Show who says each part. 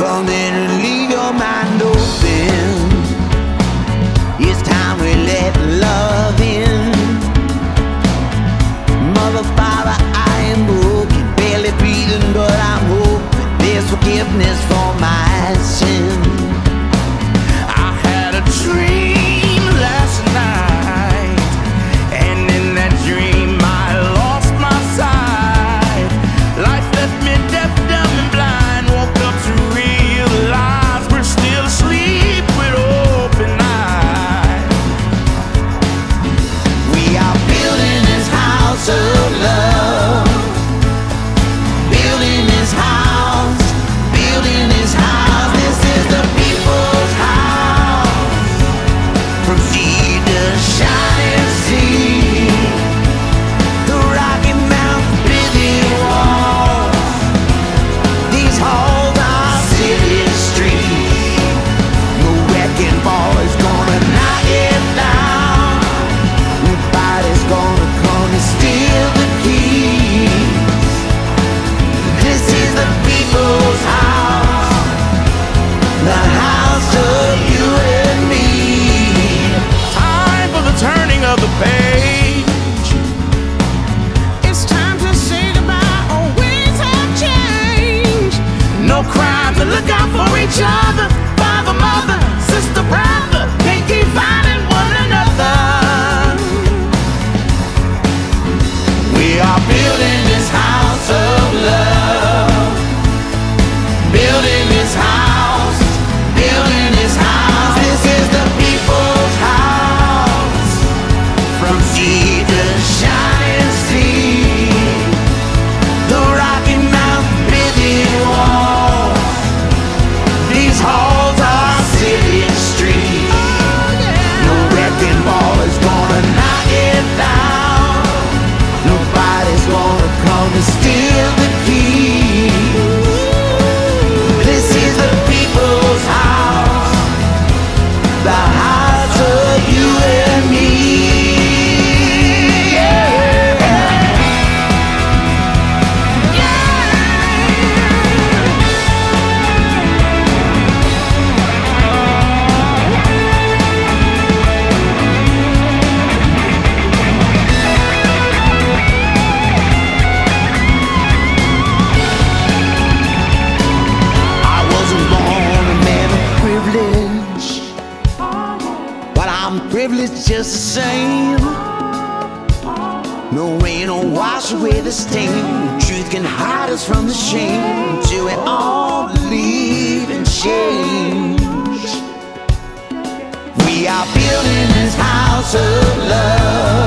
Speaker 1: Come in and leave your mind open. It's time we let love in. Mother, Father, I am broken, barely breathing, but I'm hoping there's forgiveness for my sin. I had a dream last night, and in that dream I lost my sight. Life left me deaf, dumb, and blind. Woke up to realize we're still asleep with open eyes. We are building this house of love. Building this house. Building this house. This is the people's house. From sea to shining sea. The Rocky Mountain busy walls. These halls are city streets. No wrecking ball is gonna knock it down. Nobody's gonna come and steal the keys. This is the people's house. The house of you and me. Time for the turning of the page. It's time to say goodbye, or ways have changed. No crime to look out for each other. Father, mother, sister, brother, they keep finding one another. We are building this house of love. Building this house. Building this house. This is the people's house. From sea to shining sea. The Rocky Mountain busy walls. These halls are city streets. No wrecking ball is gonna knock it down. Nobody's gonna come and steal the keys. This is the people's house. The house of you and me. I wasn't born a man of privilege, but I'm privileged just the same. No rain will wash away the stain. Truth can hide us from the shame till we all believe in change. We are building this house of love.